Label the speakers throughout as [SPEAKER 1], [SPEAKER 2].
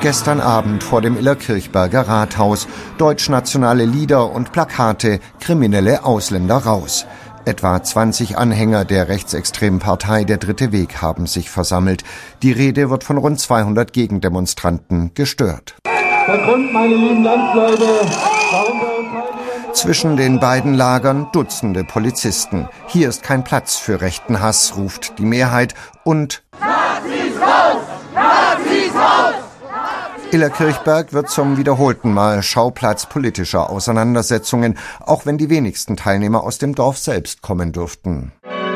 [SPEAKER 1] gestern Abend vor dem Illerkirchberger Rathaus. Deutschnationale Lieder und Plakate, kriminelle Ausländer raus. Etwa 20 Anhänger der rechtsextremen Partei Der Dritte Weg haben sich versammelt. Die Rede wird von rund 200 Gegendemonstranten gestört.
[SPEAKER 2] Der Grund, meine lieben Landsleute, warum wir uns
[SPEAKER 1] Zwischen den beiden Lagern Dutzende Polizisten. Hier ist kein Platz für rechten Hass, ruft die Mehrheit und Nazis raus! Nazis raus! Illerkirchberg wird zum wiederholten Mal Schauplatz politischer Auseinandersetzungen, auch wenn die wenigsten Teilnehmer aus dem Dorf selbst kommen dürften.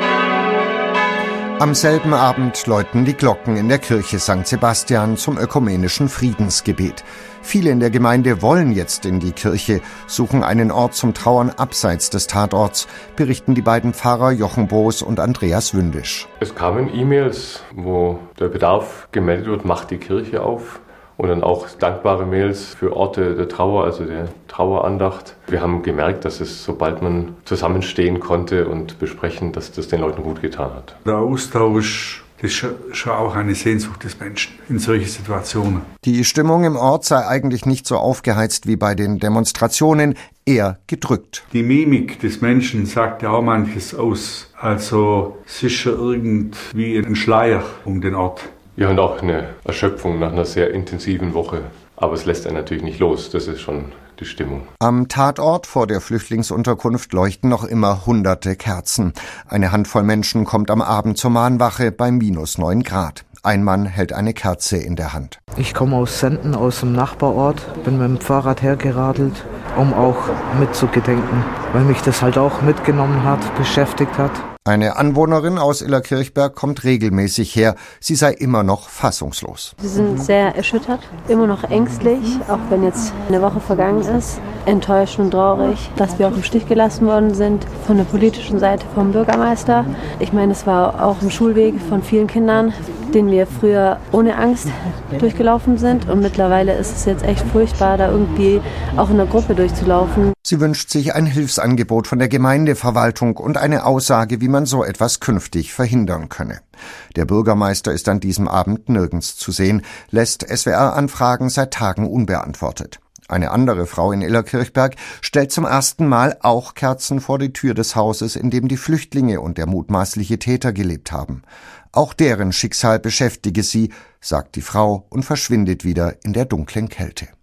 [SPEAKER 1] Am selben Abend läuten die Glocken in der Kirche St. Sebastian zum ökumenischen Friedensgebet. Viele in der Gemeinde wollen jetzt in die Kirche, suchen einen Ort zum Trauern abseits des Tatorts, berichten die beiden Pfarrer Jochen Boos und Andreas Wündisch.
[SPEAKER 3] Es kamen E-Mails, wo der Bedarf gemeldet wird, macht die Kirche auf. Und dann auch dankbare Mails für Orte der Trauer, also der Trauerandacht. Wir haben gemerkt, dass es, sobald man zusammenstehen konnte und besprechen, dass das den Leuten gut getan hat.
[SPEAKER 4] Der Austausch, das ist schon auch eine Sehnsucht des Menschen in solchen Situationen.
[SPEAKER 1] Die Stimmung im Ort sei eigentlich nicht so aufgeheizt wie bei den Demonstrationen, eher gedrückt.
[SPEAKER 4] Die Mimik des Menschen sagt ja auch manches aus. Also es ist schon irgendwie ein Schleier um den Ort.
[SPEAKER 3] Ja, und auch eine Erschöpfung nach einer sehr intensiven Woche. Aber es lässt einen natürlich nicht los, das ist schon die Stimmung.
[SPEAKER 1] Am Tatort vor der Flüchtlingsunterkunft leuchten noch immer hunderte Kerzen. Eine Handvoll Menschen kommt am Abend zur Mahnwache bei -9 Grad. Ein Mann hält eine Kerze in der Hand.
[SPEAKER 5] Ich komme aus Senden, aus dem Nachbarort, bin mit dem Fahrrad hergeradelt, um auch mitzugedenken, weil mich das halt auch mitgenommen hat, beschäftigt hat.
[SPEAKER 1] Eine Anwohnerin aus Illerkirchberg kommt regelmäßig her. Sie sei immer noch fassungslos.
[SPEAKER 6] Wir sind sehr erschüttert, immer noch ängstlich, auch wenn jetzt eine Woche vergangen ist. Enttäuscht und traurig, dass wir auch im Stich gelassen worden sind von der politischen Seite vom Bürgermeister. Ich meine, es war auch ein Schulweg von vielen Kindern, den wir früher ohne Angst durchgelaufen sind. Und mittlerweile ist es jetzt echt furchtbar, da irgendwie auch in der Gruppe durchzulaufen.
[SPEAKER 1] Sie wünscht sich ein Hilfsangebot von der Gemeindeverwaltung und eine Aussage, wie man so etwas künftig verhindern könne. Der Bürgermeister ist an diesem Abend nirgends zu sehen, lässt SWR-Anfragen seit Tagen unbeantwortet. Eine andere Frau in Illerkirchberg stellt zum ersten Mal auch Kerzen vor die Tür des Hauses, in dem die Flüchtlinge und der mutmaßliche Täter gelebt haben. Auch deren Schicksal beschäftige sie, sagt die Frau und verschwindet wieder in der dunklen Kälte.